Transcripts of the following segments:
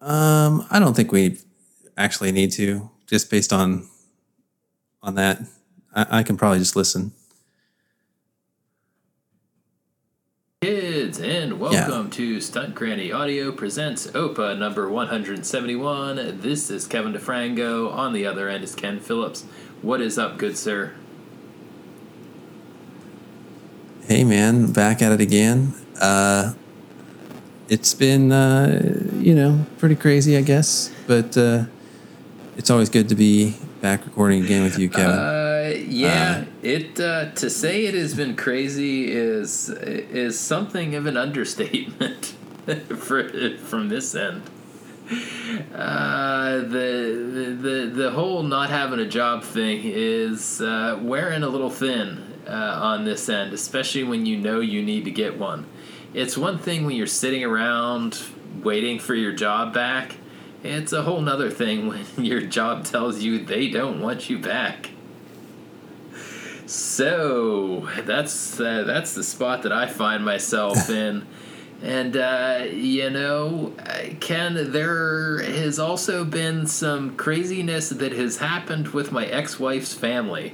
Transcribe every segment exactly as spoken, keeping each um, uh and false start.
Um, I don't think we actually need to, just based on on that. I, I can probably just listen. Kids, and welcome yeah. to Stunt Granny Audio presents O P A number one seventy-one. This is Kevin DeFrango. On the other end is Ken Phillips. What is up, good sir? Hey, man, back at it again. Uh, it's been, uh, you know, pretty crazy, I guess, but uh, it's always good to be back recording again with you, Kevin. Uh, yeah, uh, it uh, to say it has been crazy is is something of an understatement for, from this end. Uh, the the the whole not having a job thing is uh, wearing a little thin uh, on this end, especially when you know you need to get one. It's one thing when you're sitting around waiting for your job back. It's a whole nother thing when your job tells you they don't want you back. So that's uh, that's the spot that I find myself in. And, uh, you know, Ken, there has also been some craziness that has happened with my ex-wife's family.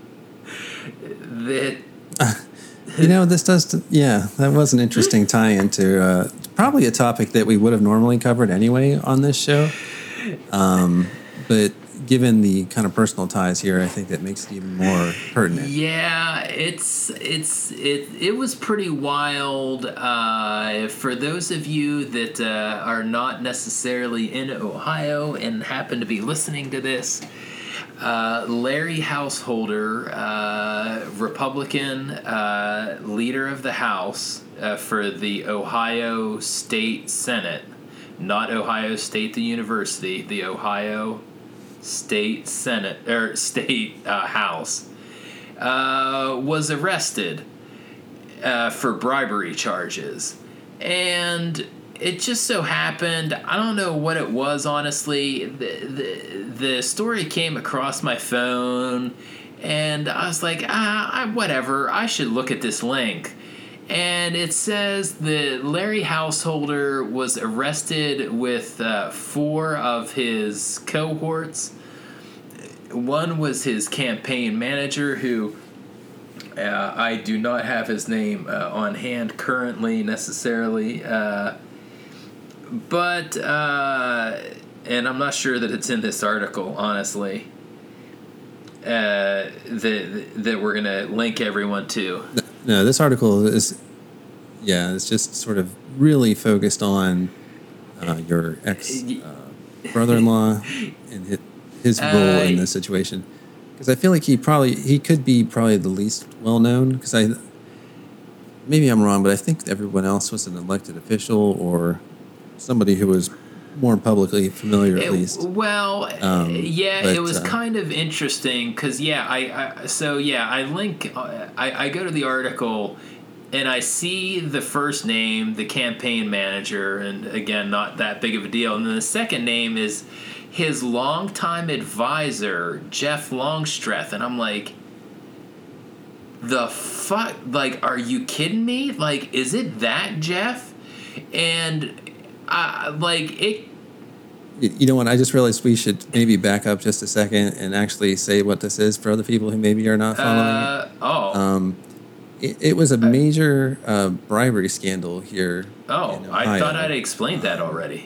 That... Uh, you know, this does... T- yeah, that was an interesting tie-in to uh, probably a topic that we would have normally covered anyway on this show. Um, but given the kind of personal ties here, I think that makes it even more pertinent. Yeah, it's it's it it was pretty wild. Uh, for those of you that uh, are not necessarily in Ohio and happen to be listening to this, uh, Larry Householder, uh, Republican uh, leader of the House uh, for the Ohio State Senate, not Ohio State the University, the Ohio State Senate or State uh, House, uh, was arrested uh, for bribery charges, and it just so happened, I don't know what it was, honestly. The the, the story came across my phone, and I was like, ah, I, whatever. I should look at this link. And it says that Larry Householder was arrested with uh, four of his cohorts. One was his campaign manager, who uh, I do not have his name uh, on hand currently necessarily. Uh, but, uh, and I'm not sure that it's in this article, honestly, uh, that, that we're going to link everyone to. No, this article is, yeah, it's just sort of really focused on uh, your ex uh, brother-in-law and his, his role uh, in this situation. Because I feel like he probably, he could be probably the least well-known, because I, maybe I'm wrong, but I think everyone else was an elected official or somebody who was more publicly familiar, at it, least. Well, um, yeah, but, it was uh, kind of interesting because, yeah, I, I so yeah, I link, uh, I, I go to the article and I see the first name, the campaign manager, and again, not that big of a deal. And then the second name is his longtime advisor, Jeff Longstreth, and I'm like, the fuck, like, are you kidding me? Like, is it that Jeff? And Uh, like it. You know what? I just realized we should maybe back up just a second and actually say what this is for other people who maybe are not following. Uh, oh. Um, it, it was a major uh, bribery scandal here. Oh, I thought I'd explained that already.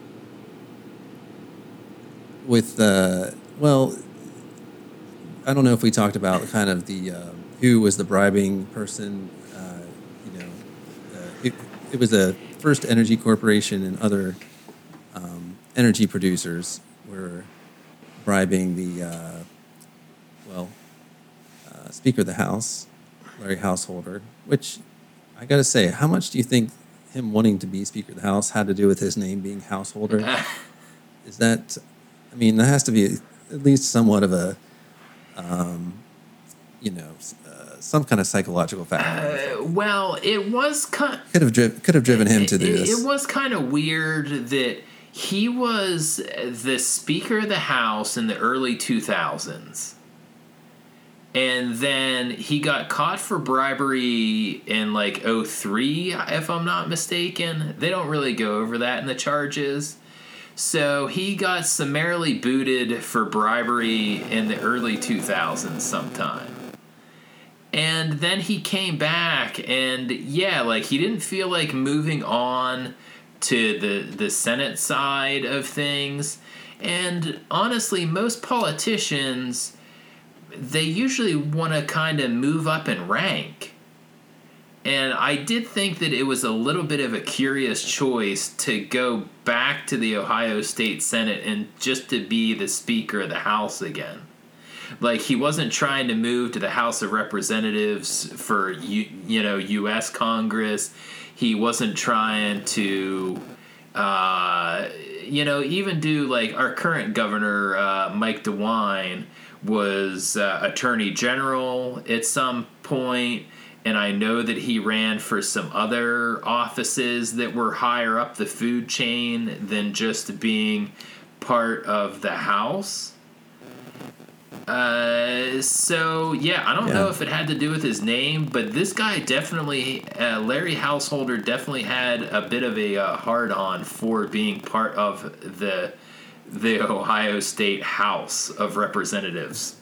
With uh, well, I don't know if we talked about kind of the uh, who was the bribing person. Uh, you know, uh, it, it was a. First Energy Corporation and other um, energy producers were bribing the, uh, well, uh, Speaker of the House, Larry Householder, which I got to say, how much do you think him wanting to be Speaker of the House had to do with his name being Householder? Is that, I mean, that has to be at least somewhat of a, um, you know, some kind of psychological factor. Uh, well, it was kind could have driven could have driven him it, to do it, this. It was kind of weird that he was the Speaker of the House in the early two thousands, and then he got caught for bribery in like oh three, if I'm not mistaken. They don't really go over that in the charges. So he got summarily booted for bribery in the early two thousands sometime. And then he came back, and yeah, like he didn't feel like moving on to the the Senate side of things. And honestly, most politicians, they usually want to kind of move up in rank. And I did think that it was a little bit of a curious choice to go back to the Ohio State Senate and just to be the Speaker of the House again. Like, he wasn't trying to move to the House of Representatives for, you, you know, U S Congress. He wasn't trying to, uh, you know, even do, like, our current governor, uh, Mike DeWine, was uh, Attorney General at some point. And I know that he ran for some other offices that were higher up the food chain than just being part of the House. Uh, so, yeah, I don't yeah. know if it had to do with his name, but this guy definitely, uh, Larry Householder definitely had a bit of a uh, hard-on for being part of the the Ohio State House of Representatives.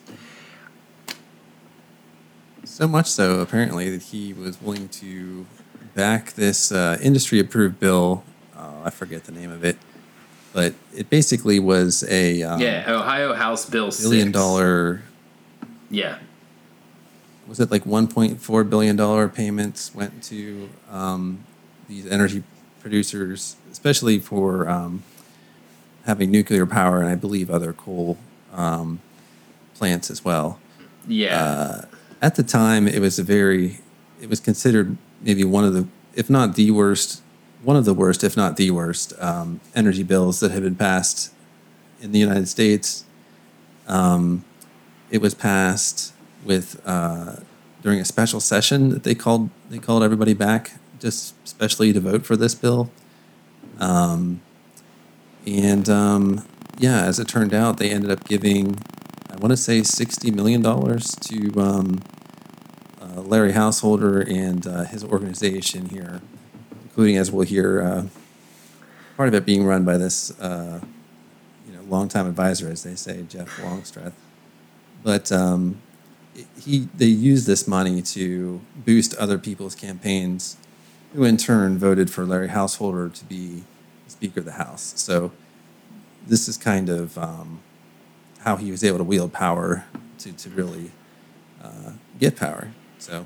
So much so, apparently, that he was willing to back this uh, industry-approved bill. Oh, I forget the name of it. But it basically was a... Um, yeah, Ohio House Bill six. Billion dollar... Yeah. Was it like one point four billion dollars payments went to um, these energy producers, especially for um, having nuclear power and I believe other coal um, plants as well. Yeah. Uh, At the time, it was a very, it was considered maybe one of the, if not the worst, one of the worst, if not the worst, um, energy bills that had been passed in the United States. Um, it was passed with uh, during a special session that they called they called everybody back just specially to vote for this bill. Um, and um, yeah, as it turned out, they ended up giving, I want to say sixty million dollars to um, uh, Larry Householder and uh, his organization here, including, as we'll hear, uh, part of it being run by this uh, you know, longtime advisor, as they say, Jeff Longstreth. But um, he they used this money to boost other people's campaigns, who in turn voted for Larry Householder to be Speaker of the House. So this is kind of um, how he was able to wield power to, to really uh, get power. So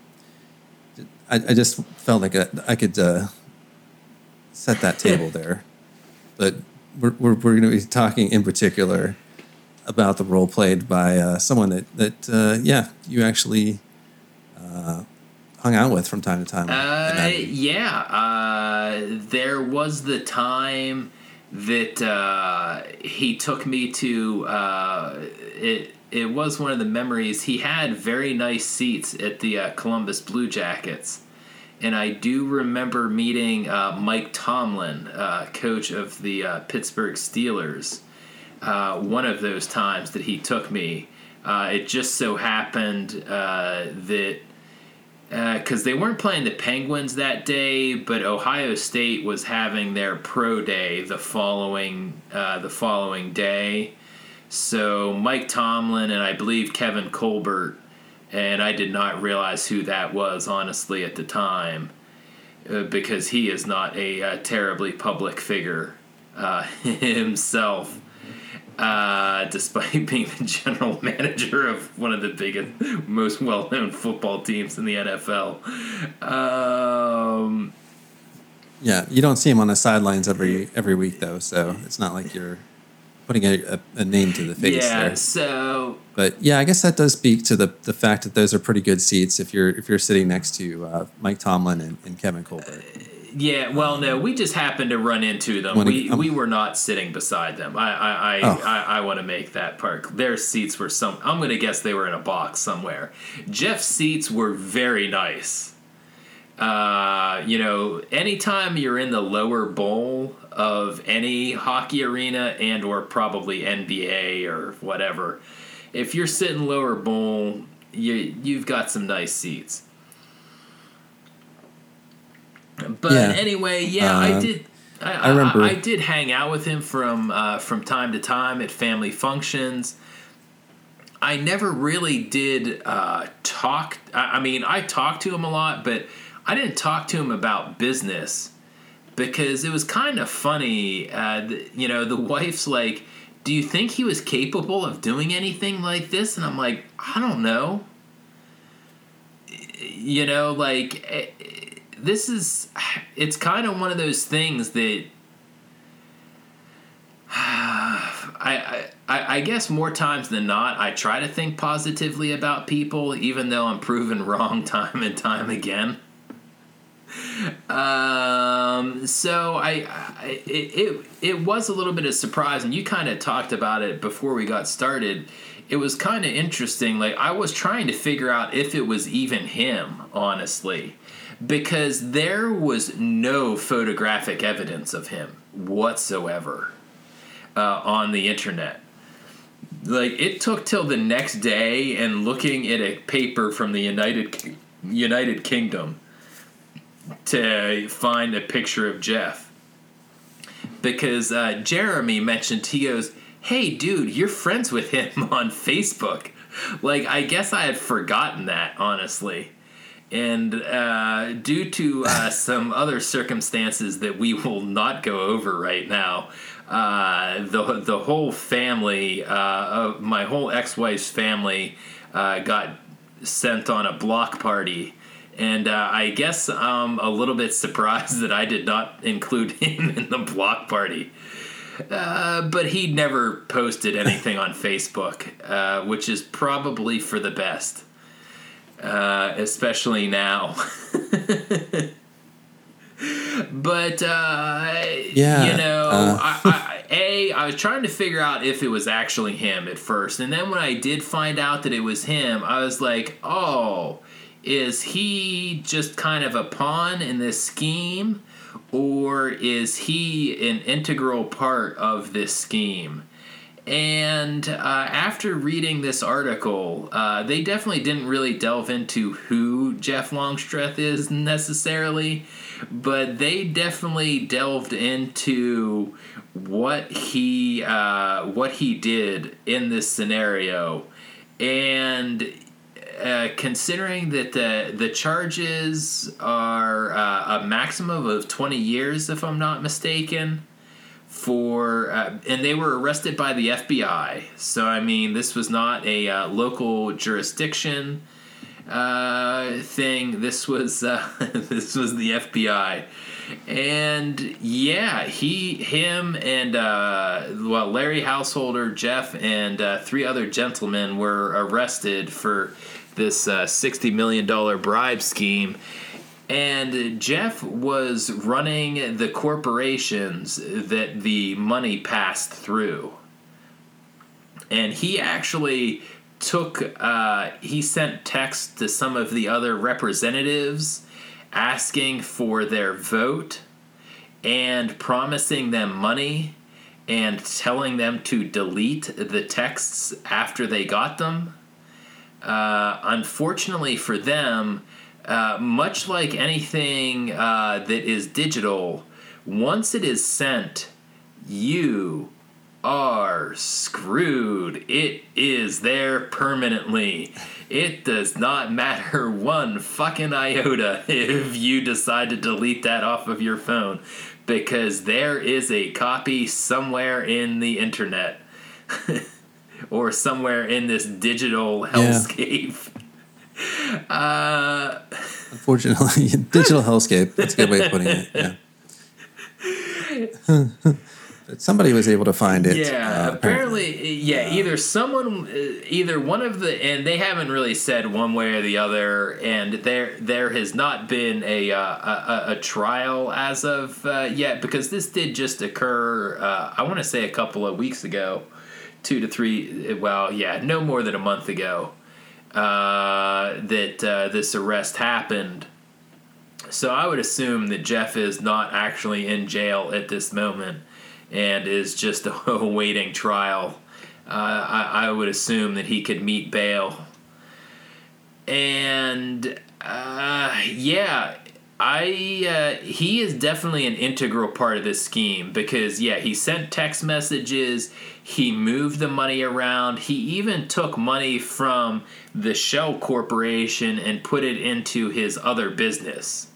I, I just felt like I, I could uh, set that table there. But we're, we're, we're going to be talking in particular about the role played by uh, someone that, that uh, yeah, you actually uh, hung out with from time to time. Uh, yeah. Uh, there was the time that uh, he took me to, uh, it it was one of the memories. He had very nice seats at the uh, Columbus Blue Jackets. And I do remember meeting uh, Mike Tomlin, uh, coach of the uh, Pittsburgh Steelers, uh, one of those times that he took me. Uh, it just so happened uh, that because uh, they weren't playing the Penguins that day, but Ohio State was having their pro day the following uh, the following day. So Mike Tomlin and I believe Kevin Colbert, and I did not realize who that was, honestly, at the time, uh, because he is not a uh, terribly public figure uh, himself, uh, despite being the general manager of one of the biggest, most well-known football teams in the N F L. Um, yeah, you don't see him on the sidelines every every week, though, so it's not like you're putting a, a, a name to the face yeah, there. Yeah, so... But yeah, I guess that does speak to the the fact that those are pretty good seats if you're if you're sitting next to uh, Mike Tomlin and, and Kevin Colbert. Yeah, well, no, we just happened to run into them. When we he, um, we were not sitting beside them. I I I, oh. I, I want to make that part. Their seats were some. I'm going to guess they were in a box somewhere. Jeff's seats were very nice. Uh, you know, anytime you're in the lower bowl of any hockey arena and or probably N B A or whatever, if you're sitting lower bowl, you you've got some nice seats. But yeah. anyway, yeah, uh, I did I, I remember. I, I did hang out with him from uh, from time to time at family functions. I never really did uh, talk. I, I mean, I talked to him a lot, but I didn't talk to him about business because it was kind of funny. Uh, th- you know, the wife's like, "Do you think he was capable of doing anything like this?" And I'm like, "I don't know." You know, like eh, this is. It's kind of one of those things that. I, I I guess more times than not, I try to think positively about people, even though I'm proven wrong time and time again. Um, so I, I it, it it was a little bit of surprise, and you kind of talked about it before we got started. It was kind of interesting. Like I was trying to figure out if it was even him, honestly, because there was no photographic evidence of him whatsoever. Uh, on the internet. Like it took till the next day and looking at a paper from the United United Kingdom to find a picture of Jeff. Because uh, Jeremy mentioned, he goes, "Hey dude, you're friends with him on Facebook." Like I guess I had forgotten that, honestly. And uh, due to uh, some other circumstances that we will not go over right now, uh, the the whole family, uh, of my whole ex-wife's family, uh, got sent on a block party. And uh, I guess I'm a little bit surprised that I did not include him in the block party. Uh, but he never posted anything on Facebook, uh, which is probably for the best. Uh, especially now. But, uh, yeah, you know, uh. I, I, A, I was trying to figure out if it was actually him at first. And then when I did find out that it was him, I was like, oh, is he just kind of a pawn in this scheme? Or is he an integral part of this scheme? And uh, after reading this article, uh, they definitely didn't really delve into who Jeff Longstreth is necessarily, but they definitely delved into what he uh, what he did in this scenario. And uh, considering that the the charges are uh, a maximum of twenty years, if I'm not mistaken. For uh, and they were arrested by the F B I. So I mean, this was not a uh, local jurisdiction uh, thing. This was uh, this was the F B I, and yeah, he, him, and uh, well, Larry Householder, Jeff, and uh, three other gentlemen were arrested for this uh, sixty million dollar bribe scheme. And Jeff was running the corporations that the money passed through. And he actually took, uh, he sent texts to some of the other representatives asking for their vote and promising them money and telling them to delete the texts after they got them. Uh, unfortunately for them, Uh, much like anything uh, that is digital, once it is sent, you are screwed. It is there permanently. It does not matter one fucking iota if you decide to delete that off of your phone, because there is a copy somewhere in the internet or somewhere in this digial hellscape. Yeah. Uh, Unfortunately, digital hellscape. That's a good way of putting it. Yeah. Somebody was able to find it. Yeah, uh, apparently, apparently. yeah. Uh, either someone, either one of the, and they haven't really said one way or the other. And there, there has not been a uh, a, a trial as of uh, yet, because this did just occur. Uh, I want to say a couple of weeks ago, two to three. Well, yeah, no more than a month ago. Uh, that uh, this arrest happened. So I would assume that Jeff is not actually in jail at this moment and is just awaiting trial. Uh, I, I would assume that he could meet bail. And uh, yeah, I uh, he is definitely an integral part of this scheme because yeah, he sent text messages, he moved the money around, he even took money from the Shell Corporation and put it into his other business.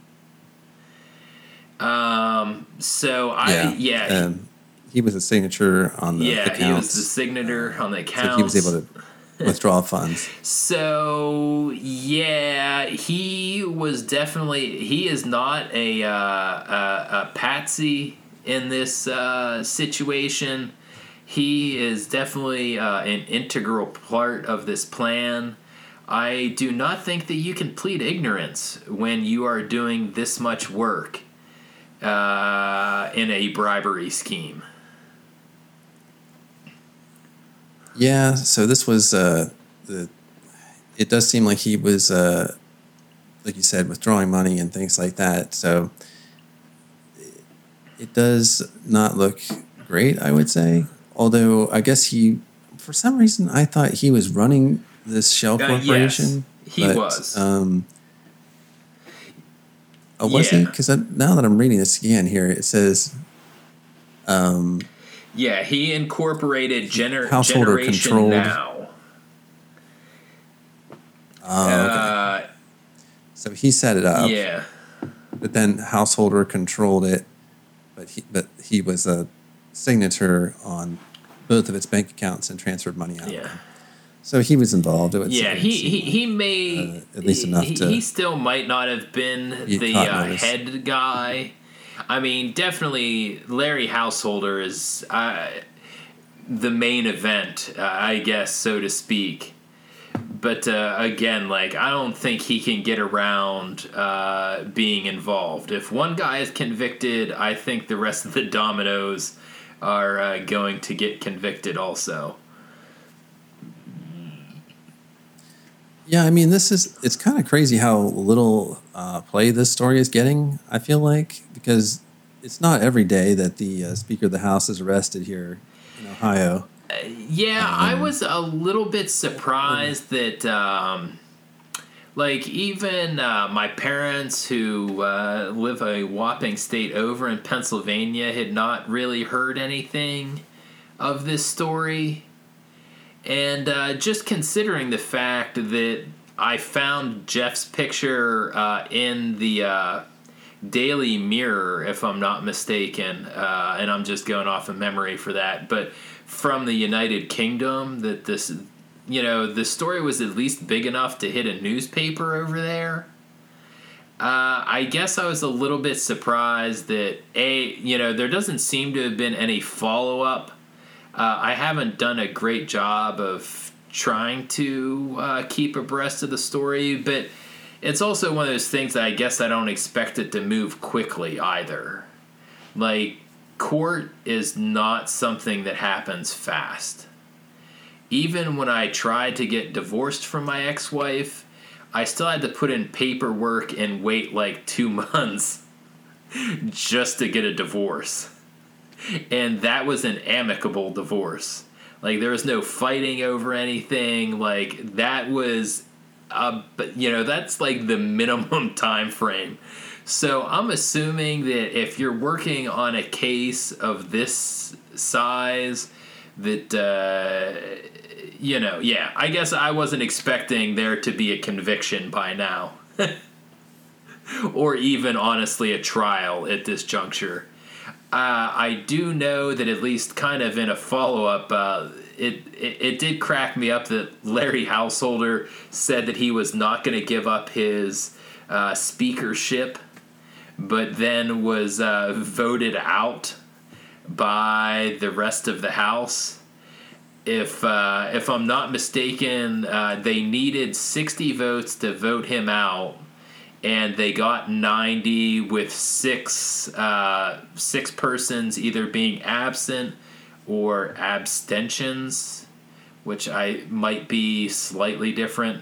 Um. So I Yeah. yeah Um, he was a signature on the yeah accounts. he was the signature on the accounts. So he was able to withdraw funds. So yeah, he was definitely he is not a uh, a, a patsy in this uh, situation. He is definitely uh, an integral part of this plan. I do not think that you can plead ignorance when you are doing this much work uh, in a bribery scheme. Yeah, so this was uh, the. It does seem like he was, uh, like you said, withdrawing money and things like that. So it does not look great, I would say. Although I guess he, for some reason, I thought he was running this Shell Uh, Corporation. yes, he but, was. Um, oh, was he? Yeah. Because now that I'm reading this again here, it says. Um, Yeah, he incorporated gener- Householder Generation controlled. Now. Oh, okay. Uh, So he set it up. yeah, But then Householder controlled it, but he but he was a signature on both of its bank accounts and transferred money out. yeah, So he was involved. It would yeah. it He would seem he like, he may uh, at least enough he, to he still might not have been be the caught uh, notice. head guy. I mean, definitely Larry Householder is uh, the main event, uh, I guess, so to speak. But uh, again, like I don't think he can get around uh, being involved. If one guy is convicted, I think the rest of the dominoes are uh, going to get convicted also. Yeah, I mean, this is it's kind of crazy how little uh, play this story is getting. I feel like because it's not every day that the uh, Speaker of the House is arrested here in Ohio. Yeah, I was a little bit surprised that, um, like, even uh, my parents who uh, live a whopping state over in Pennsylvania had not really heard anything of this story. And uh, just considering the fact that I found Jeff's picture uh, in the uh, Daily Mirror, if I'm not mistaken, uh, and I'm just going off of memory for that, but from the United Kingdom, that this, you know, the story was at least big enough to hit a newspaper over there. Uh, I guess I was a little bit surprised that, A, you know, there doesn't seem to have been any follow-up. Uh, I haven't done a great job of trying to uh, keep abreast of the story, but it's also one of those things that I guess I don't expect it to move quickly either. Like, court is not something that happens fast. Even when I tried to get divorced from my ex-wife, I still had to put in paperwork and wait like two months just to get a divorce. And that was an amicable divorce. Like, there was no fighting over anything. Like, that was, uh, you know, that's like the minimum time frame. So I'm assuming that if you're working on a case of this size, that, uh, you know, yeah, I guess I wasn't expecting there to be a conviction by now. Or even, honestly, a trial at this juncture. Uh, I do know that at least kind of in a follow-up, uh, it, it, it did crack me up that Larry Householder said that he was not going to give up his uh, speakership, but then was uh, voted out by the rest of the House. If uh, if I'm not mistaken, uh, they needed sixty votes to vote him out, and they got ninety with six uh, six persons either being absent or abstentions, which I might be slightly different.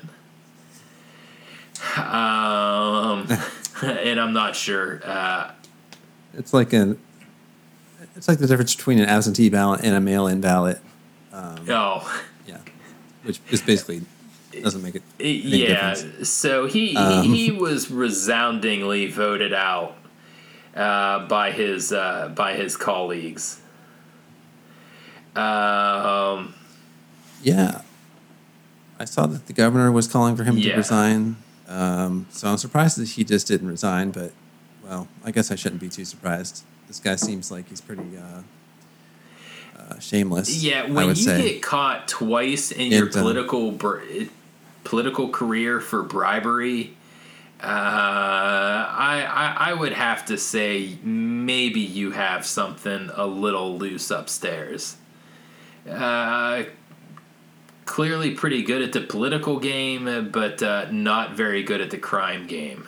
Um, and I'm not sure. Uh, It's like an it's like the difference between an absentee ballot and a mail-in ballot. Um, oh, yeah, which is basically doesn't make it any yeah. difference. So he, Um, he he was resoundingly voted out uh, by his uh, by his colleagues. Um, yeah, I saw that the governor was calling for him Yeah. to resign. Um, so I'm surprised that he just didn't resign. But well, I guess I shouldn't be too surprised. This guy seems like he's pretty uh, uh, shameless. Yeah, I when would you say. get caught twice in your And, um, political br- political career for bribery, uh, I, I I would have to say maybe you have something a little loose upstairs. Uh, clearly pretty good at the political game, but uh, not very good at the crime game.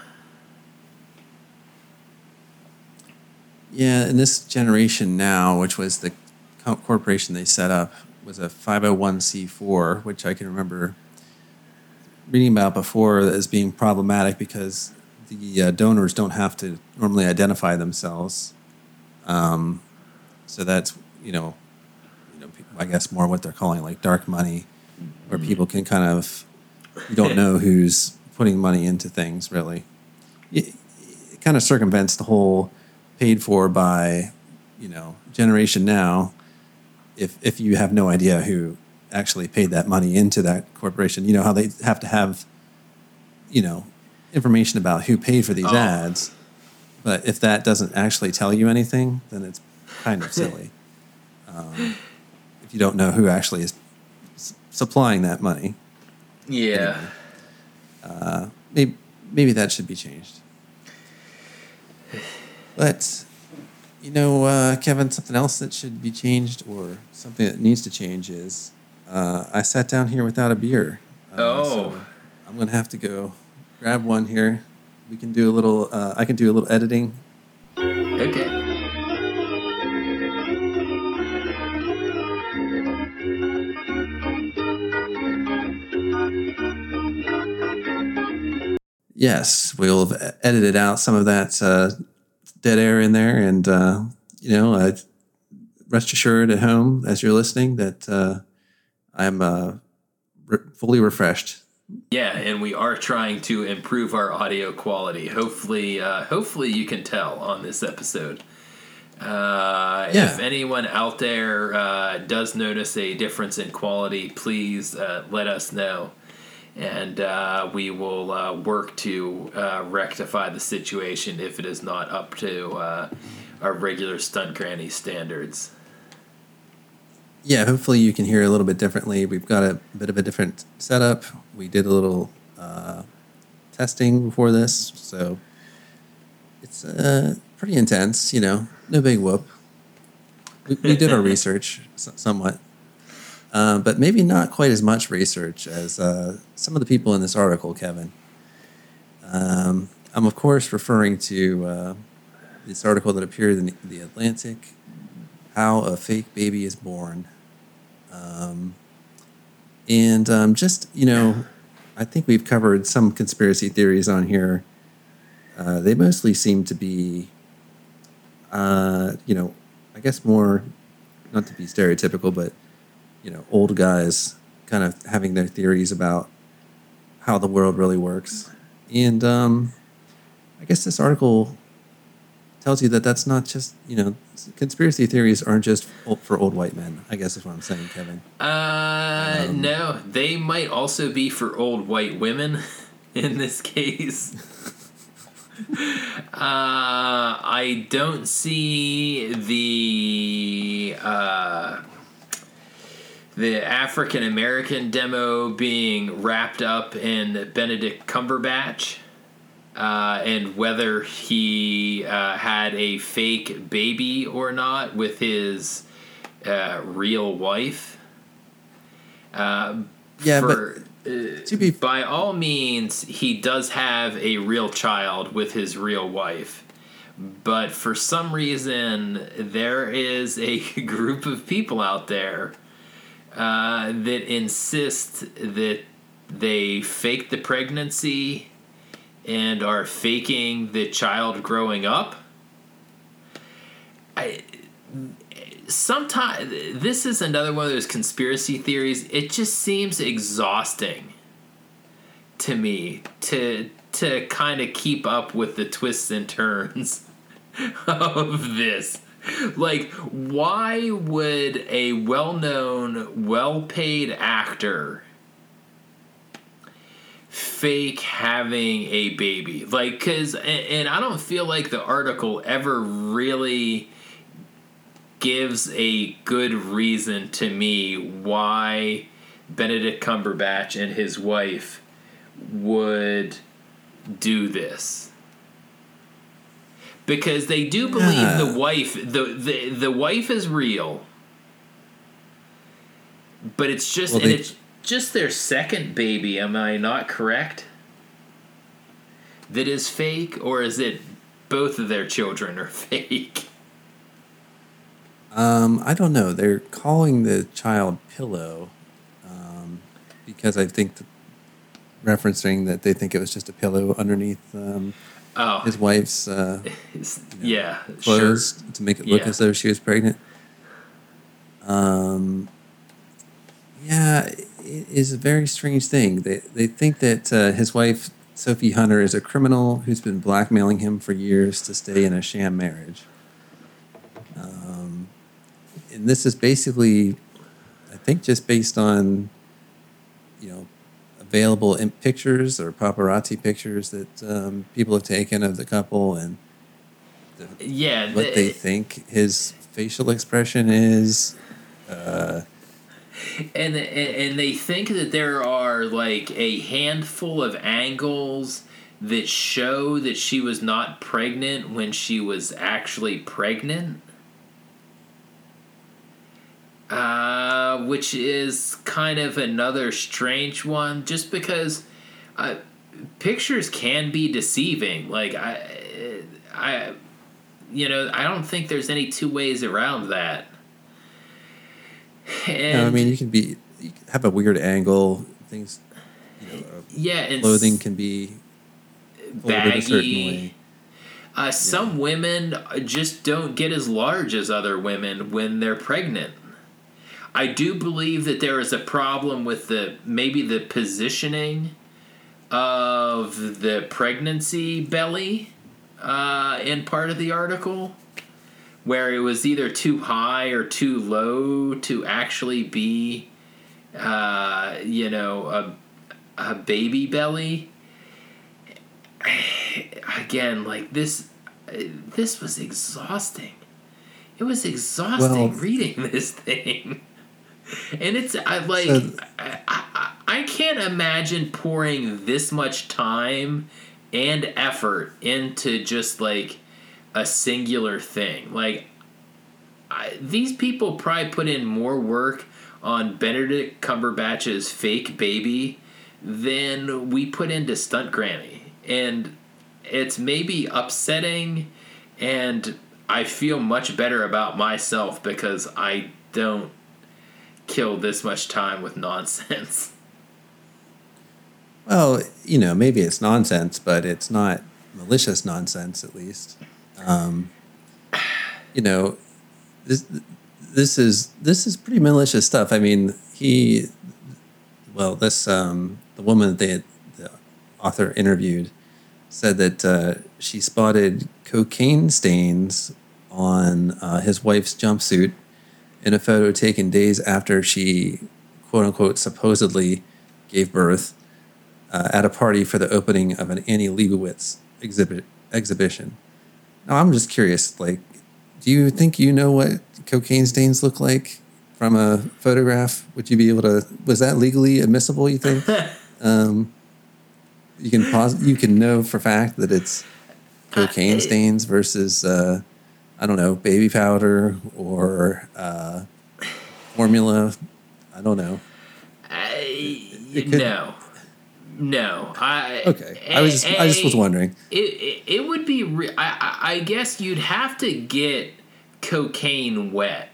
Yeah, in this generation now, which was the co- corporation they set up, was a five oh one c four, which I can remember reading about before as being problematic because the uh, donors don't have to normally identify themselves. Um, so that's, you know, you know, I guess more what they're calling like dark money, where people can kind of, you don't know who's putting money into things really. It, it kind of circumvents the whole paid for by, you know, generation now. If if you have no idea who actually paid that money into that corporation, you know how they have to have, you know, information about who paid for these Oh. ads. But if that doesn't actually tell you anything, then it's kind of silly. Um, if you don't know who actually is s- supplying that money, Yeah. uh, maybe maybe that should be changed. But, you know, uh, Kevin, something else that should be changed or something that needs to change is uh, I sat down here without a beer. Uh, Oh. So I'm going to have to go grab one here. We can do a little, uh, I can do a little editing. Okay. Yes, we'll have edited out some of that uh, dead air in there. And, uh, you know, uh, rest assured at home as you're listening that uh, I'm uh, re- fully refreshed. Yeah, and we are trying to improve our audio quality. Hopefully, uh, hopefully you can tell on this episode. Uh, Yeah. If anyone out there uh, does notice a difference in quality, please uh, let us know, and uh, we will uh, work to uh, rectify the situation if it is not up to uh, our regular Stunt Granny standards. Yeah, hopefully you can hear a little bit differently. We've got a bit of a different setup. We did a little uh, testing before this, so it's uh, pretty intense, you know, no big whoop. We, we did our research s- somewhat, uh, but maybe not quite as much research as uh, some of the people in this article, Kevin. Um, I'm, of course, referring to uh, this article that appeared in the, the Atlantic, How a Fake Baby is Born. Um, and um, just, you know, I think we've covered some conspiracy theories on here. Uh, they mostly seem to be, uh, you know, I guess more, not to be stereotypical, but, you know, old guys kind of having their theories about how the world really works. And um, I guess this article tells you that that's not just, you know, conspiracy theories aren't just old, for old white men, I guess is what I'm saying, Kevin. Uh, Um, no, they might also be for old white women in this case. uh, I don't see the uh, the African American demo being wrapped up in Benedict Cumberbatch. Uh, and whether he uh, had a fake baby or not with his uh, real wife. Uh, Yeah, for, but uh, to be by all means, he does have a real child with his real wife. But for some reason, there is a group of people out there uh, that insist that they faked the pregnancy and are faking the child growing up. I sometimes this is another one of those conspiracy theories. It just seems exhausting to me to to kind of keep up with the twists and turns of this. Like, why would a well-known, well-paid actor fake having a baby? Like, because, and, and I don't feel like the article ever really gives a good reason to me why Benedict Cumberbatch and his wife would do this. Because they do believe Yeah. the wife, the, the the wife is real, but it's just Well, and they- it's just their second baby. Am I not correct? That is fake, or is it both of their children are fake? Um, I don't know. They're calling the child Pillow um, because I think the, referencing that they think it was just a pillow underneath um, Oh, his wife's uh, yeah, clothes sure. to make it look Yeah. as though she was pregnant. Um, yeah, it is a very strange thing. They they think that uh, his wife Sophie Hunter is a criminal who's been blackmailing him for years to stay in a sham marriage. Um, and this is basically, I think, just based on, you know, available in pictures or paparazzi pictures that um, people have taken of the couple and the, Yeah, what the- they think his facial expression is. Uh, and and they think that there are like a handful of angles that show that she was not pregnant when she was actually pregnant. Uh, which is kind of another strange one, just because uh, pictures can be deceiving. Like I, I, you know, I don't think there's any two ways around that. And you know, I mean, you can be you can have a weird angle. Things, you know, uh, yeah, and clothing can be folded a certain baggy. way. Uh, some women just don't get as large as other women when they're pregnant. I do believe that there is a problem with the maybe the positioning of the pregnancy belly uh, in part of the article, where it was either too high or too low to actually be, uh, you know, a, a baby belly. Again, like this, this was exhausting. It was exhausting Well- reading this thing. And it's I like So- I, I I can't imagine pouring this much time and effort into just like a singular thing. Like I, these people probably put in more work on Benedict Cumberbatch's fake baby than we put into Stunt Granny, and it's maybe upsetting, and I feel much better about myself because I don't kill this much time with nonsense. Well, you know, maybe it's nonsense, but it's not malicious nonsense, at least. Um, you know, this this is this is pretty malicious stuff. I mean, he, well, this um, the woman that they, the author interviewed said that uh, she spotted cocaine stains on uh, his wife's jumpsuit in a photo taken days after she, quote unquote, supposedly gave birth uh, at a party for the opening of an Annie Leibovitz exhibit exhibition. Now, I'm just curious, like, do you think you know what cocaine stains look like from a photograph? Would you be able to? Was that legally admissible? You think? um, you can pause. You can know for a fact that it's cocaine Uh, stains versus. Uh, I don't know, baby powder or uh, formula. I don't know. I, It could- no, no. I Okay, I was just, I just was wondering. It it, it would be. Re- I, I I guess you'd have to get cocaine wet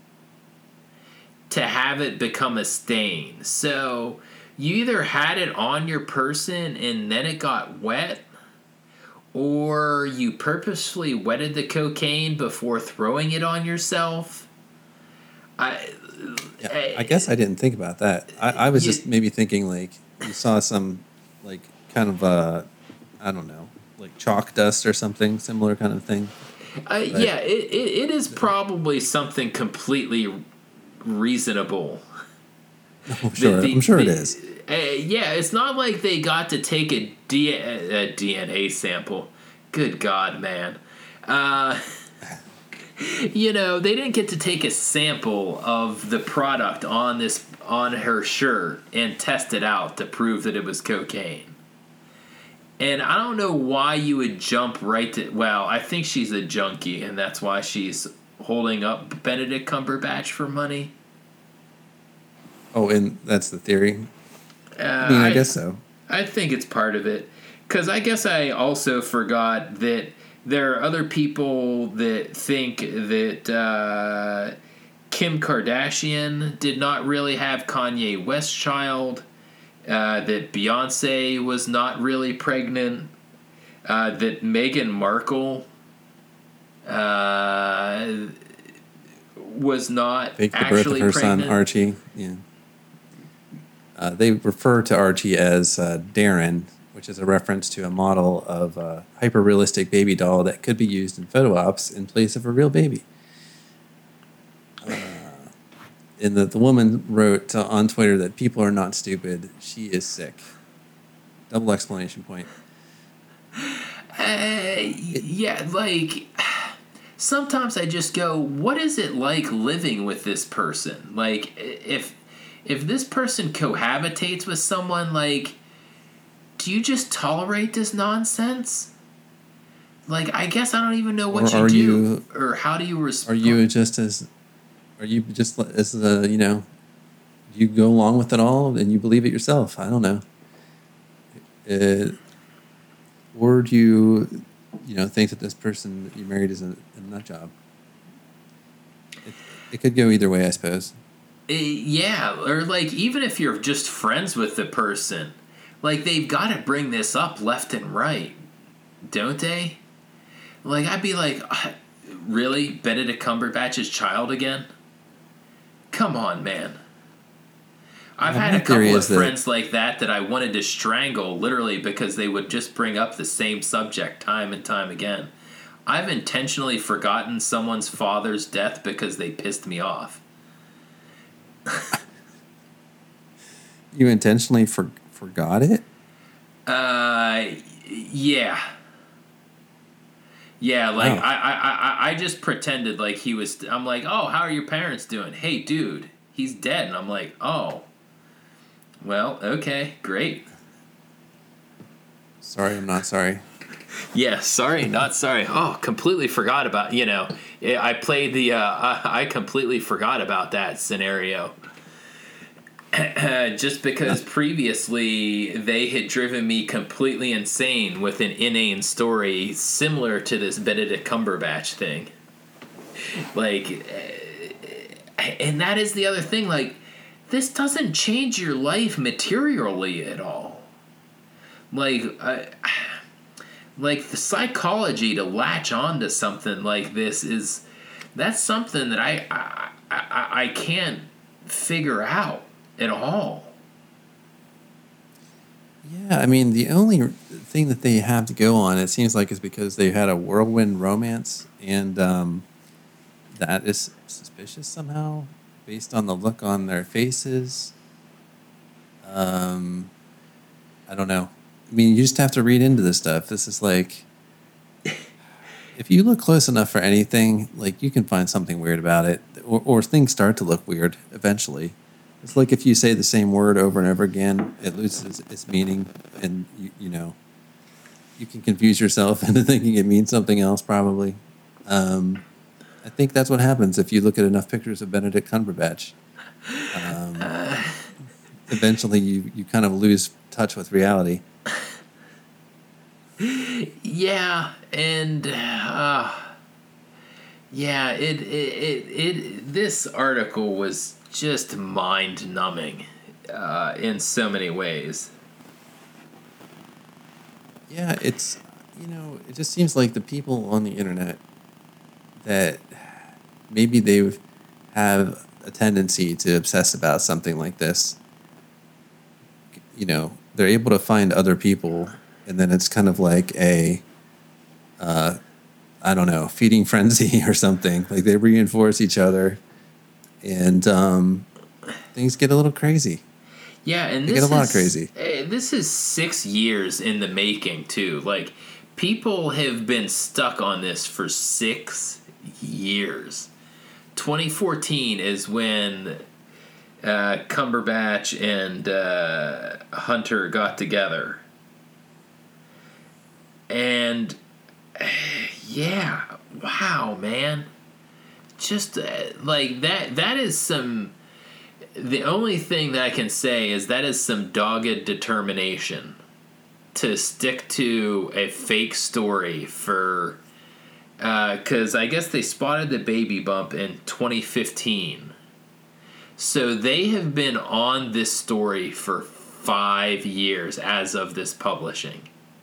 to have it become a stain. So you either had it on your person and then it got wet, or you purposefully wetted the cocaine before throwing it on yourself. I, Yeah, I guess I didn't think about that. I, I was You- just maybe thinking like you saw some like kind of uh, I don't know, like chalk dust or something similar kind of thing. Uh, yeah, it, it, it is probably something completely reasonable. I'm sure. The, the, I'm sure the, it is. Uh, yeah, it's not like they got to take a, D- a D N A sample. Good God, man. Uh, you know, they didn't get to take a sample of the product on this on her shirt and test it out to prove that it was cocaine. And I don't know why you would jump right to. Well, I think she's a junkie, and that's why she's holding up Benedict Cumberbatch for money. Oh, and that's the theory. Uh, I mean, I, I guess so. I think it's part of it. Because I guess I also forgot that there are other people that think that uh, Kim Kardashian did not really have Kanye West's child, uh, that Beyonce was not really pregnant, uh, that Meghan Markle uh, was not Fake the actually birth of her pregnant. son, Archie. Yeah. Uh, they refer to Archie as uh, Darren, which is a reference to a model of a hyper-realistic baby doll that could be used in photo ops in place of a real baby. Uh, and the, the woman wrote uh, on Twitter that people are not stupid. She is sick. Double exclamation point. Uh, yeah, like, sometimes I just go, what is it like living with this person? Like, if if this person cohabitates with someone, like, do you just tolerate this nonsense? Like, I guess I don't even know what Or you do. you, or how do you respond? Are you just as, are you just as, uh, you know, you go along with it all and you believe it yourself? I don't know. Uh, or do you, you know, think that this person that you married is a, a nut job? It, it could go either way, I suppose. Uh, yeah, or like, even if you're just friends with the person, like, they've got to bring this up left and right, don't they? Like, I'd be like, really? Benedict Cumberbatch's child again? Come on, man. I've Yeah, had a my theory couple of is that- friends like that that I wanted to strangle, literally, because they would just bring up the same subject time and time again. I've intentionally forgotten someone's father's death because they pissed me off. You intentionally for, forgot it? Uh, yeah. Yeah, like, Wow. I, I, I, I just pretended like he was, I'm like, oh, how are your parents doing? Hey, dude, he's dead. And I'm like, oh, well, okay, great. Sorry, I'm not sorry. Yeah, sorry, not sorry. Oh, completely forgot about, you know, I played the, uh, I, I completely forgot about that scenario. Just because previously they had driven me completely insane with an inane story similar to this Benedict Cumberbatch thing. Like, and that is the other thing, like, this doesn't change your life materially at all. Like, I... Like, the psychology to latch on to something like this is, that's something that I I, I, I can't figure out at all. Yeah, I mean, the only thing that they have to go on, it seems like, is because they had a whirlwind romance, and um, that is suspicious somehow, based on the look on their faces. Um, I don't know. I mean, you just have to read into this stuff. This is like, if you look close enough for anything, like, you can find something weird about it, or, or things start to look weird eventually. It's like if you say the same word over and over again, it loses its meaning, and you, you know, you can confuse yourself into thinking it means something else, probably. Um, I think that's what happens if you look at enough pictures of Benedict Cumberbatch. Um, uh. Eventually, you, you kind of lose touch with reality. Yeah, and uh, yeah, it, it it it this article was just mind numbing uh, in so many ways. Yeah, it's, you know, it just seems like the people on the internet that maybe they have a tendency to obsess about something like this, you know, they're able to find other people, and then it's kind of like a, uh, I don't know, feeding frenzy or something. Like they reinforce each other, and um, things get a little crazy. Yeah, and they this get a lot is crazy. eh, this is six years in the making too. Like people have been stuck on this for six years. twenty fourteen is when uh, Cumberbatch and uh, Hunter got together, and uh, yeah, wow, man, just uh, like that. That is some. The only thing that I can say is that is some dogged determination to stick to a fake story for. Because uh, I guess they spotted the baby bump in twenty fifteen. So they have been on this story for five years as of this publishing.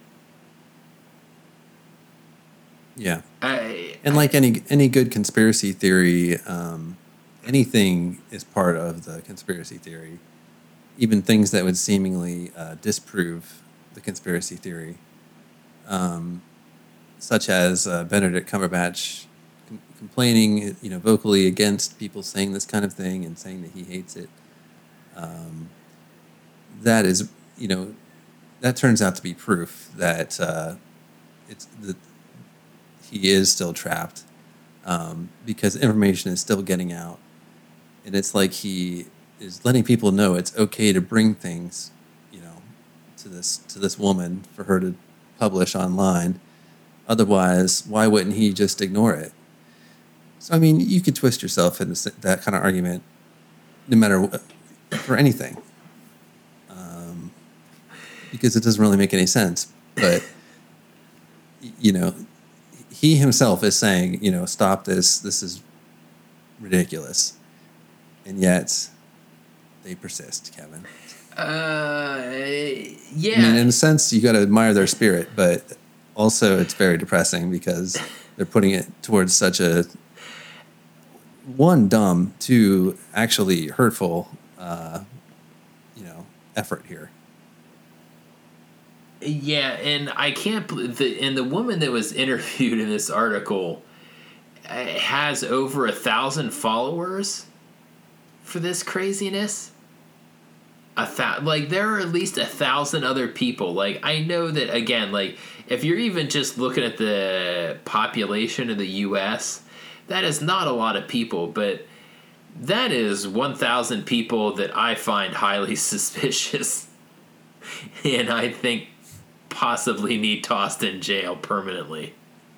Yeah. I, and like any any good conspiracy theory, um, anything is part of the conspiracy theory. Even things that would seemingly uh, disprove the conspiracy theory. Um, such as uh, Benedict Cumberbatch com- complaining, you know, vocally against people saying this kind of thing and saying that he hates it. Um, that is, you know, that turns out to be proof that uh, it's that he is still trapped um, because information is still getting out, and it's like he is letting people know it's okay to bring things, you know, to this to this woman for her to publish online. Otherwise, why wouldn't he just ignore it? So, I mean, you could twist yourself into that kind of argument no matter what, for anything. Um, because it doesn't really make any sense. But, you know, he himself is saying, you know, stop this. This is ridiculous. And yet, they persist, Kevin. Uh, yeah. I mean, in a sense, you got to admire their spirit, but also it's very depressing because they're putting it towards such a one dumb, two actually hurtful, uh, you know, effort here. Yeah, and I can't believe the and the woman that was interviewed in this article uh, has over a thousand followers for this craziness. A th- like there are at least a thousand other people. Like I know that again. Like if you're even just looking at the population of the U S, that is not a lot of people, but that is one thousand people that I find highly suspicious, and I think possibly need tossed in jail permanently.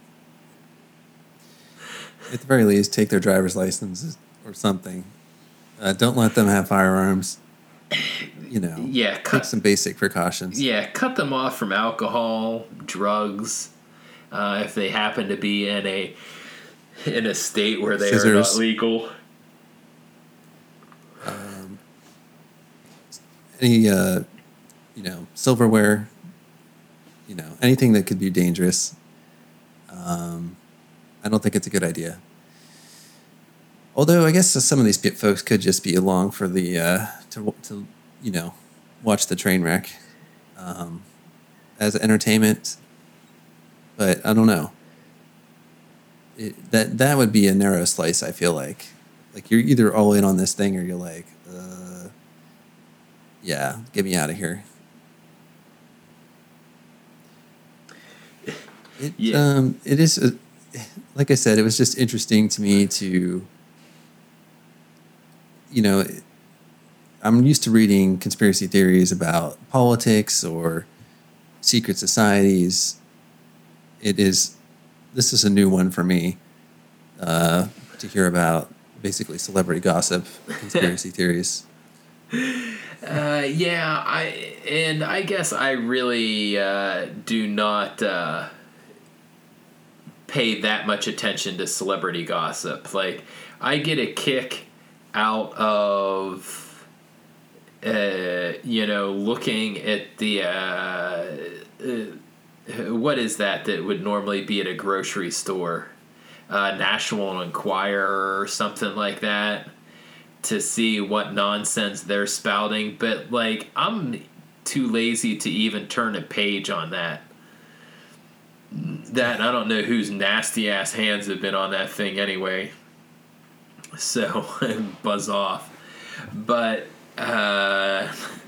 At the very least, take their driver's licenses or something. Uh, don't let them have firearms. You know, yeah, cut, take some basic precautions. Yeah, cut them off from alcohol, drugs, uh, if they happen to be in a in a state where they Scissors. are not legal. Um, any, uh, you know, silverware. You know, anything that could be dangerous. Um, I don't think it's a good idea. Although I guess some of these folks could just be along for the uh, to to you know watch the train wreck um, as entertainment, but I don't know. It, that that would be a narrow slice. I feel like, like you're either all in on this thing or you're like, uh, yeah, get me out of here. It yeah. um it is a, like I said, it was just interesting to me to. You know, I'm used to reading conspiracy theories about politics or secret societies. It is, this is a new one for me uh, to hear about basically celebrity gossip, conspiracy theories. Uh, yeah, I and I guess I really uh, do not uh, pay that much attention to celebrity gossip. Like, I get a kick out of, uh, you know, looking at the, uh, uh, what is that that would normally be at a grocery store? Uh, National Enquirer or something like that, to see what nonsense they're spouting. But, like, I'm too lazy to even turn a page on that. That I don't know whose nasty ass hands have been on that thing anyway. So buzz off. But uh,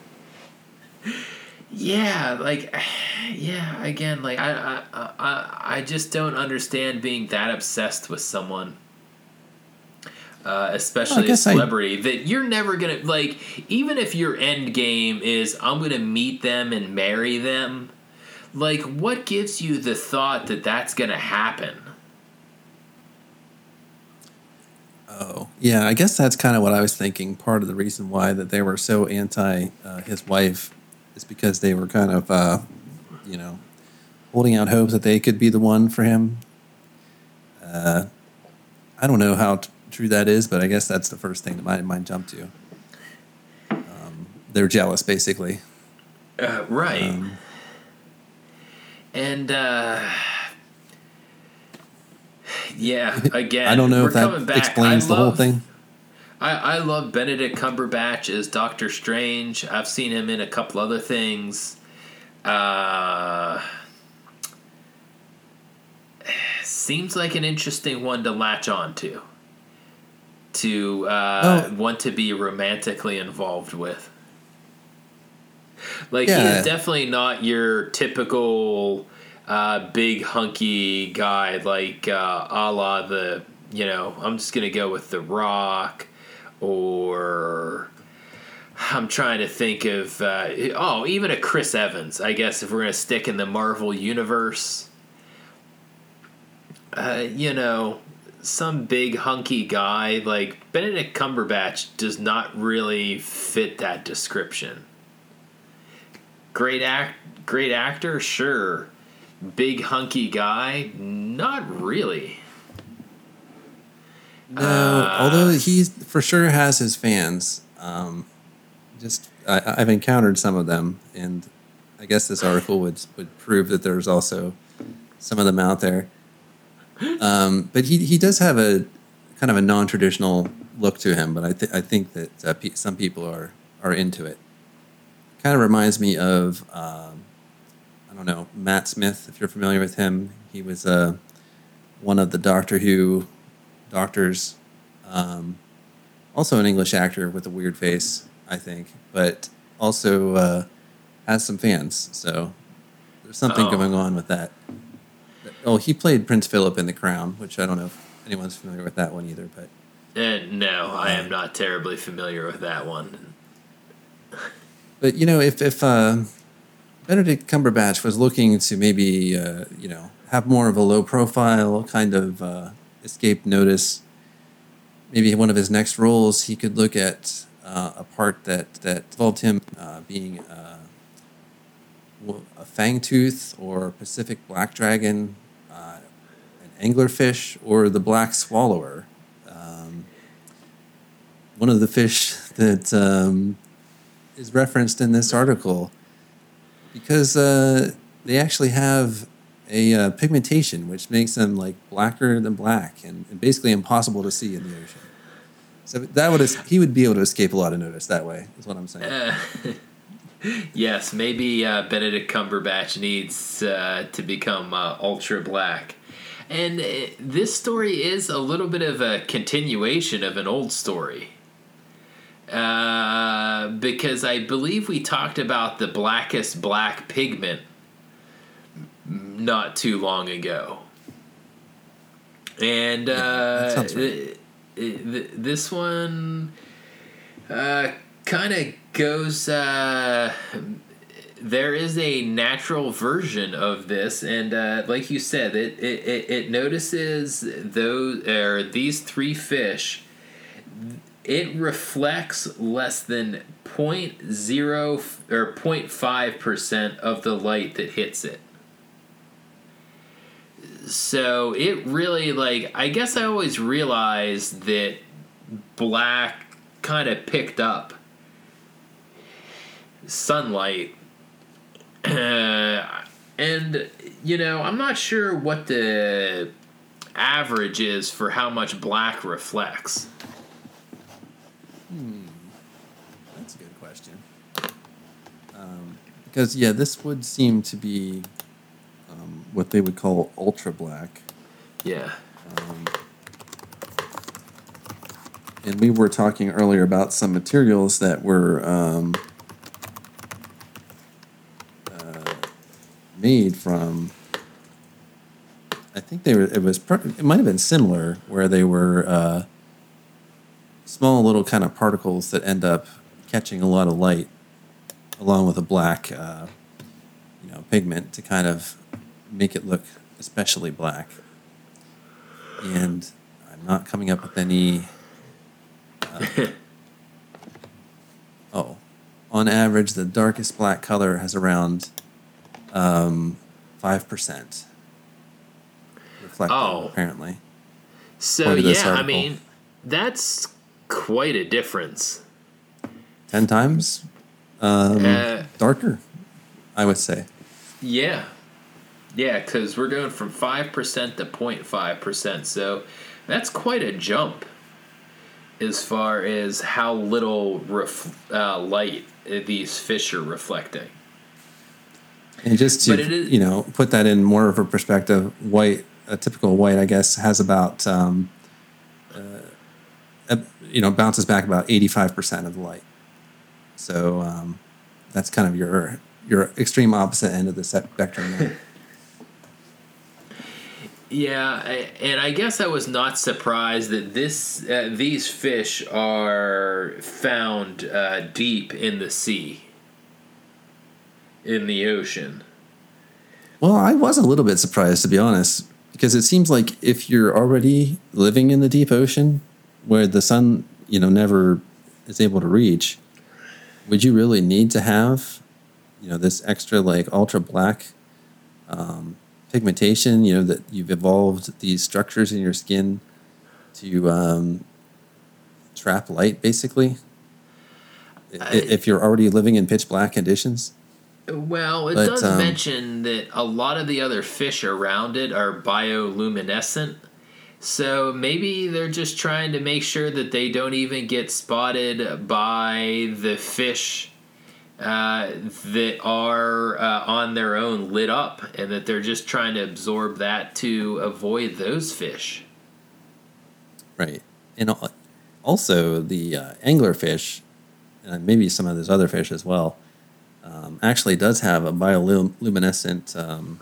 yeah, like yeah, again, like I, I I I just don't understand being that obsessed with someone. Uh, especially well, a celebrity I, that you're never gonna like. Even if your end game is I'm gonna meet them and marry them, like what gives you the thought that that's gonna happen? Oh yeah, I guess that's kind of what I was thinking. Part of the reason why that they were so anti uh, his wife is because they were kind of, uh, you know, holding out hopes that they could be the one for him. Uh, I don't know how. T- true that is, but I guess that's the first thing that my mind jumped to. Um, they're jealous, basically. Uh, right. Um, and uh, yeah, again, I don't know we're if that coming back. explains I the love, whole thing. I, I love Benedict Cumberbatch as Doctor Strange. I've seen him in a couple other things. Uh, seems like an interesting one to latch on to. To uh, oh. want to be romantically involved with. Like, yeah. He's definitely not your typical uh, big, hunky guy, like uh, a la the, you know, I'm just going to go with The Rock, or I'm trying to think of, uh, oh, even a Chris Evans, I guess, if we're going to stick in the Marvel universe. Uh, you know... Some big hunky guy like Benedict Cumberbatch does not really fit that description. Great act, great actor, sure. Big hunky guy, not really. No, uh, although he for sure has his fans. Um, just I, I've encountered some of them, and I guess this article would would prove that there's also some of them out there. Um, but he he does have a kind of a non-traditional look to him, but I th- I think that uh, pe- some people are are into it. Kind of reminds me of um, I don't know, Matt Smith, if you're familiar with him. He was uh, one of the Doctor Who doctors, um, also an English actor with a weird face, I think, but also uh, has some fans. So there's something oh. going on with that. Oh, he played Prince Philip in The Crown, which I don't know if anyone's familiar with that one either. But uh, no, I am not terribly familiar with that one. But you know, if if uh, Benedict Cumberbatch was looking to maybe uh, you know have more of a low profile kind of uh, escape notice, maybe one of his next roles, he could look at uh, a part that that involved him uh, being uh, a fangtooth or Pacific black dragon, uh, an anglerfish, or the black swallower. Um, one of the fish that um, is referenced in this article, because uh, they actually have a uh, pigmentation which makes them like blacker than black and, and basically impossible to see in the ocean. So that would he would be able to escape a lot of notice that way. Is what I'm saying. Uh, yes, maybe uh, Benedict Cumberbatch needs uh, to become uh, ultra black. And uh, this story is a little bit of a continuation of an old story. Uh, because I believe we talked about the blackest black pigment not too long ago. And uh, yeah, right. th- th- this one uh, kind of goes... Uh, there is a natural version of this, and uh, like you said, it, it, it notices those or these three fish. It reflects less than zero point zero or zero point five percent of the light that hits it. So it really, like, I guess I always realized that black kind of picked up sunlight. Uh, and, you know, I'm not sure what the average is for how much black reflects. Hmm. That's a good question. Because yeah, this would seem to be um, what they would call ultra black. Yeah. And we were talking earlier about some materials that were um, uh, made from. I think they were. It was. It might have been similar, where they were uh, small little kind of particles that end up catching a lot of light, along with a black, uh, you know, pigment to kind of make it look especially black. And I'm not coming up with any. Uh, oh, on average, the darkest black color has around um, five percent reflective, Oh. apparently. So According to this yeah, I article. mean, that's quite a difference. Ten times um, Uh, darker, I would say. Yeah. Yeah, because we're going from five percent to zero point five percent. So that's quite a jump as far as how little ref- uh, light these fish are reflecting. And just But to it is- you know put that in more of a perspective, white, a typical white, I guess, has about um, uh, uh, you know bounces back about eighty-five percent of the light. So um, that's kind of your your extreme opposite end of the spectrum there. Yeah, I- and I guess I was not surprised that this uh, these fish are found uh, deep in the sea, in the ocean. Well, I was a little bit surprised, to be honest, because it seems like if you're already living in the deep ocean, where the sun, you know, never is able to reach, would you really need to have, you know, this extra like ultra black um, pigmentation? You know, that you've evolved these structures in your skin to um, trap light, basically. I- I- if you're already living in pitch black conditions. Well, it But, does um, mention that a lot of the other fish around it are bioluminescent. So maybe they're just trying to make sure that they don't even get spotted by the fish uh, that are uh, on their own lit up, and that they're just trying to absorb that to avoid those fish. Right. And al- also the uh, anglerfish, and maybe some of those other fish as well, um, actually does have a bioluminescent um,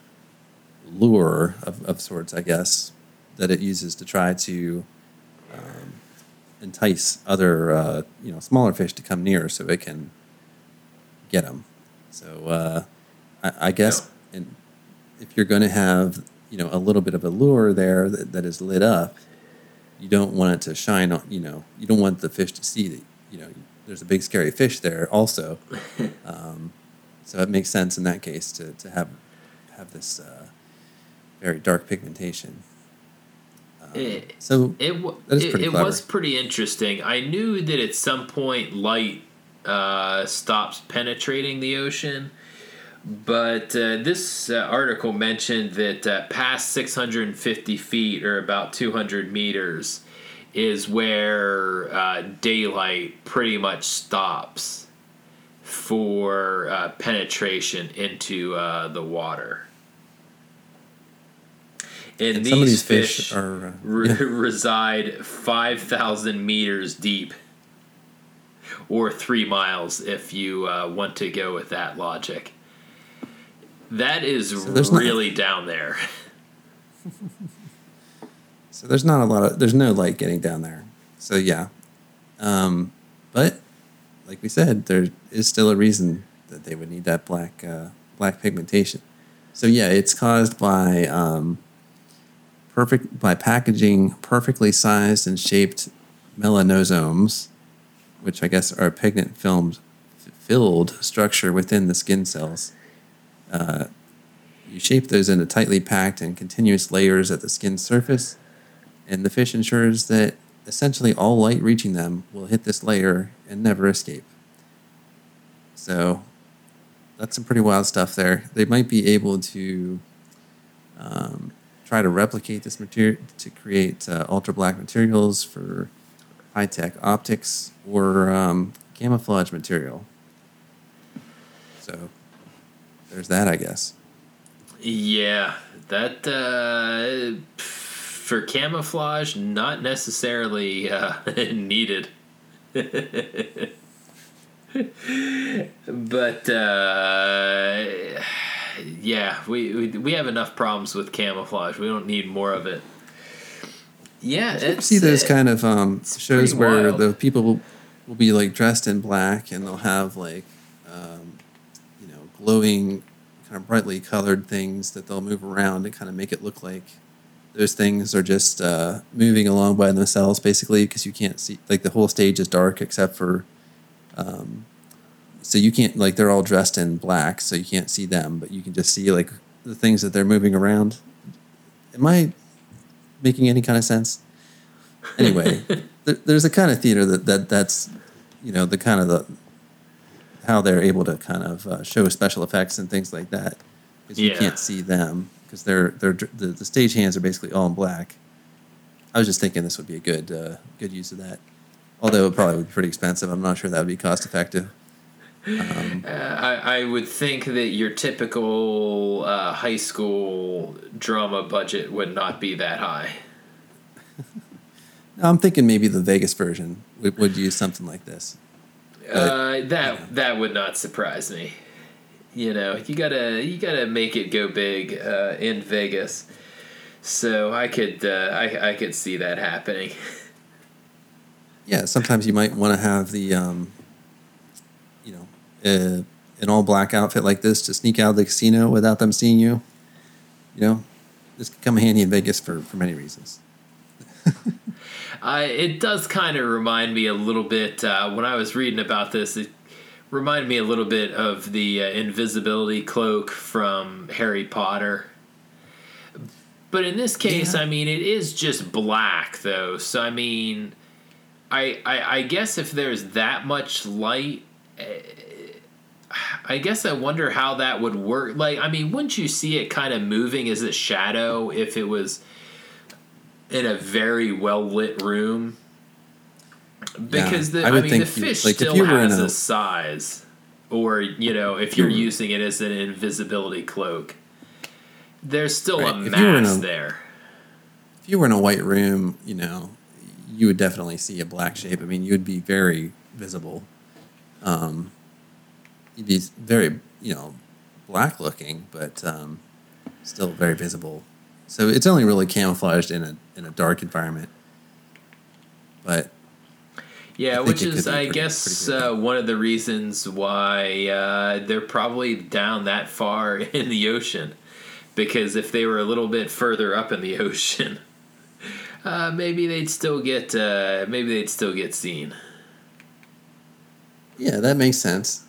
lure of, of sorts, I guess, that it uses to try to um, entice other, uh, you know, smaller fish to come near so it can get them. So uh, I, I guess in, if you're going to have, you know, a little bit of a lure there that, that is lit up, you don't want it to shine on, you know, you don't want the fish to see that, you know, there's a big scary fish there also. Um, so it makes sense in that case to, to have have this uh, very dark pigmentation. Um, It- so It w- that is it, pretty it clever. was pretty interesting. I knew that at some point light uh, stops penetrating the ocean, but uh, this uh, article mentioned that uh, past six hundred fifty feet, or about two hundred meters, is where uh, daylight pretty much stops for uh, penetration into uh, the water. And, And these some of these fish, fish are, uh, re- yeah. reside five thousand meters deep, or three miles if you uh, want to go with that logic. That is there's not- really down there. So there's not a lot of, there's no light getting down there. So yeah. Um, but like we said, there is still a reason that they would need that black, uh, black pigmentation. So yeah, it's caused by, um, perfect, by packaging perfectly sized and shaped melanosomes, which I guess are pigment filmed, filled structure within the skin cells. Uh, you shape those into tightly packed and continuous layers at the skin surface, and the fish ensures that essentially all light reaching them will hit this layer and never escape. So that's some pretty wild stuff there. They might be able to um, try to replicate this material to create uh, ultra black materials for high tech optics or um, camouflage material. So there's that, I guess. Yeah, that uh, for camouflage, not necessarily uh, needed. But uh, yeah, we, we we have enough problems with camouflage. We don't need more of it. Yeah, Did you ever see those it, kind of um, shows where wild. the people will, will be like dressed in black and they'll have like um, you know glowing, kind of brightly colored things that they'll move around and kind of make it look like those things are just uh, moving along by themselves, basically, because you can't see, like the whole stage is dark except for. Um, so you can't, like, they're all dressed in black, so you can't see them, but you can just see like the things that they're moving around. Am I making any kind of sense? Anyway, there, there's a kind of theater that, that that's, you know, the kind of the how they're able to kind of uh, show special effects and things like that, because you Yeah. can't see them because they're they're the, the stage hands are basically all in black. I was just thinking this would be a good uh, good use of that. Although it probably would be pretty expensive. I'm not sure that would be cost effective. Um, Uh, I, I would think that your typical uh, high school drama budget would not be that high. I'm thinking maybe the Vegas version would, would use something like this. But, Uh, that you know. that would not surprise me. You know, you gotta you gotta make it go big uh, in Vegas. So I could uh, I I could see that happening. Yeah, sometimes you might want to have the, um, you know, uh, an all black outfit like this to sneak out of the casino without them seeing you. You know, this could come handy in Vegas for, for many reasons. I it does kind of remind me a little bit uh, when I was reading about this. It reminded me a little bit of the uh, invisibility cloak from Harry Potter. But in this case, Yeah. I mean, it is just black though. So I mean, I I, I guess if there's that much light. Uh, I guess I wonder how that would work. Like, I mean, wouldn't you see it kind of moving as a shadow if it was in a very well lit room? Because Yeah, the I I, would mean, think the you- fish like, if still you were in has a, a- size, or you know, if you're you were- using it as an invisibility cloak, there's still Right, a if you were in mass a- there. If you were in a white room, you know, you would definitely see a black shape. I mean, you would be very visible. Um, you'd be very, you know, black looking, but um, still very visible. So it's only really camouflaged in a in a dark environment. But Yeah, I think which it could is, be I pretty- guess, pretty good. uh, one of the reasons why uh, they're probably down that far in the ocean. Because if they were a little bit further up in the ocean, uh, maybe they'd still get uh, maybe they'd still get seen. yeah, that makes sense.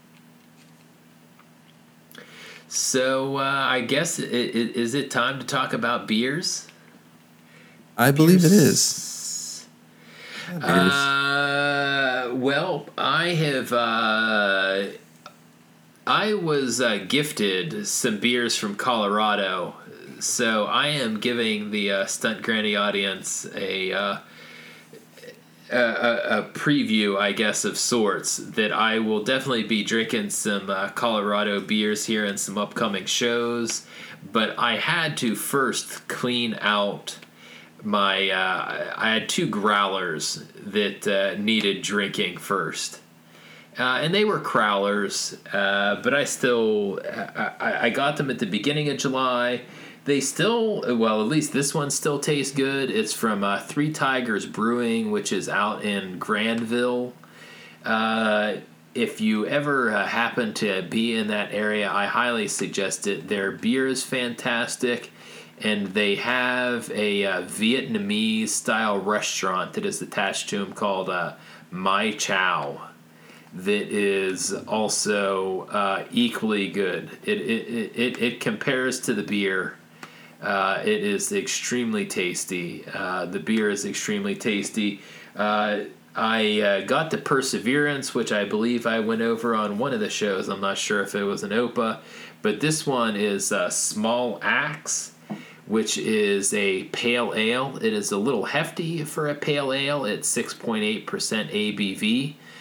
So uh, I guess it, it, is it time to talk about beers? I believe it is. Beers. Beers. Uh, well, I have. Uh, I was uh, gifted some beers from Colorado, so I am giving the uh, Stunt Granny audience a, uh, a a preview, I guess, of sorts. That I will definitely be drinking some uh, Colorado beers here in some upcoming shows, but I had to first clean out my. Uh, I had two growlers that uh, needed drinking first. Uh, and they were crowlers, uh, but I still I, I got them at the beginning of July. They still, well, at least this one still tastes good. It's from uh, Three Tigers Brewing, which is out in Granville. Uh, if you ever uh, happen to be in that area, I highly suggest it. Their beer is fantastic, and they have a uh, Vietnamese style restaurant that is attached to them called uh, Mai Chow. That is also uh, equally good. It, it it it compares to the beer. Uh, it is extremely tasty. Uh, the beer is extremely tasty. Uh, I uh, got the Perseverance, which I believe I went over on one of the shows. I'm not sure if it was an O P A, but this one is a Small Axe, which is a pale ale. It is a little hefty for a pale ale. It's six point eight percent A B V.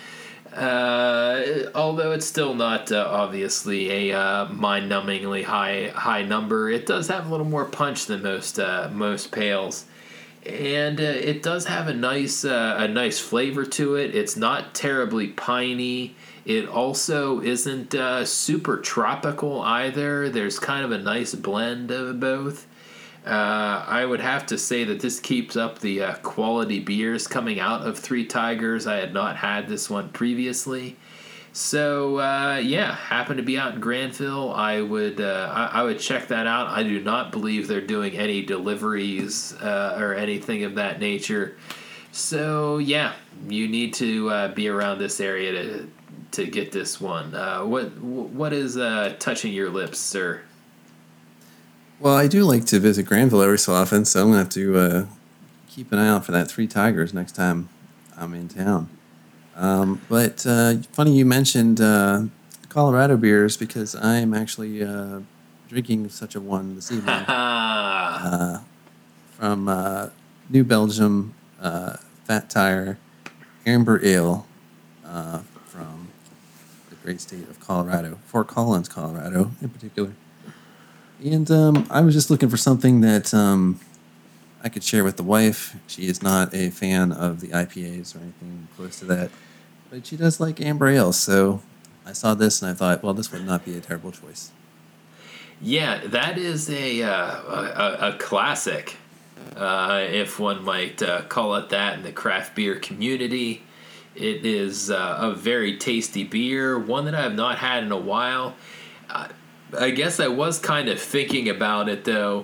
Uh, although it's still not uh, obviously a uh, mind-numbingly high high number, it does have a little more punch than most uh, most pails, and uh, it does have a nice uh, a nice flavor to it. It's not terribly piney. It also isn't uh, super tropical either. There's kind of a nice blend of both. Uh, I would have to say that this keeps up the uh, quality beers coming out of Three Tigers. I had not had this one previously. So, uh, yeah, happened to be out in Granville. I would uh, I, I would check that out. I do not believe they're doing any deliveries uh, or anything of that nature. So, yeah, you need to uh, be around this area to to get this one. Uh, what What is uh, touching your lips, sir? Well, I do like to visit Granville every so often, so I'm going to have to uh, keep an eye out for that Three Tigers next time I'm in town. Um, but uh, funny you mentioned uh, Colorado beers because I'm actually uh, drinking such a one this evening uh, from uh, New Belgium uh, Fat Tire Amber Ale uh, from the great state of Colorado, Fort Collins, Colorado in particular. And um, I was just looking for something that um, I could share with the wife. She is not a fan of the I P As or anything close to that, but she does like amber ale. So I saw this and I thought, well, this would not be a terrible choice. Yeah, that is a uh, a, a classic, uh, if one might uh, call it that in the craft beer community. It is uh, a very tasty beer, one that I have not had in a while. Uh, I guess I was kind of thinking about it, though,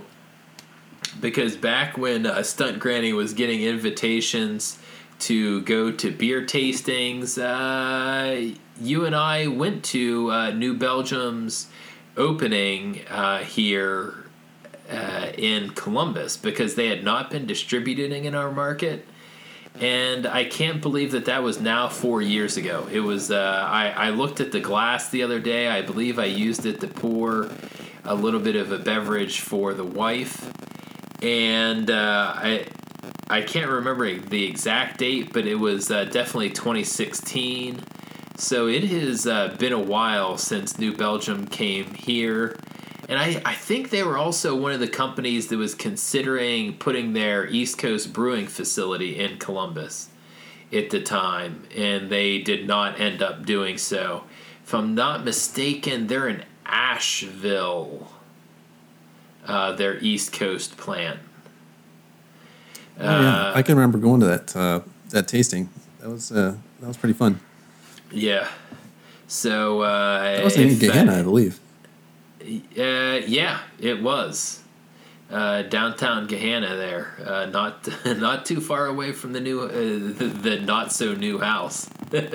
because back when uh, Stunt Granny was getting invitations to go to beer tastings, uh, you and I went to uh, New Belgium's opening uh, here uh, in Columbus because they had not been distributing in our market. And I can't believe that that was now four years ago. It was. Uh, I, I looked at the glass the other day. I believe I used it to pour a little bit of a beverage for the wife, and uh, I I can't remember the exact date, but it was uh, definitely twenty sixteen. So it has uh, been a while since New Belgium came here. And I, I think they were also one of the companies that was considering putting their East Coast brewing facility in Columbus at the time, and they did not end up doing so. If I'm not mistaken, they're in Asheville, uh, their East Coast plant. Oh, yeah. I can remember going to that uh, that tasting. That was uh, that was pretty fun. Yeah. So uh, that was in Gehenna, I believe. Uh, yeah, it was uh, downtown Gehenna there, uh, not not too far away from the new uh, the, the not so new house.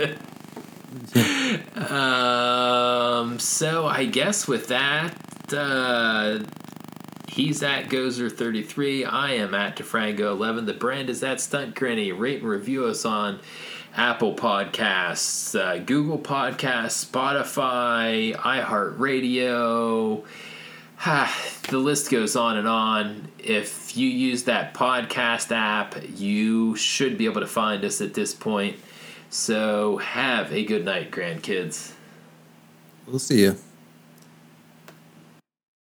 um, so I guess with that, uh, he's at Gozer thirty-three. I am at DeFrango eleven. The brand is at Stunt Granny. Rate and review us on Apple Podcasts, uh, Google Podcasts, Spotify, iHeartRadio. The list goes on and on. If you use that podcast app, you should be able to find us at this point. So have a good night, grandkids. We'll see you.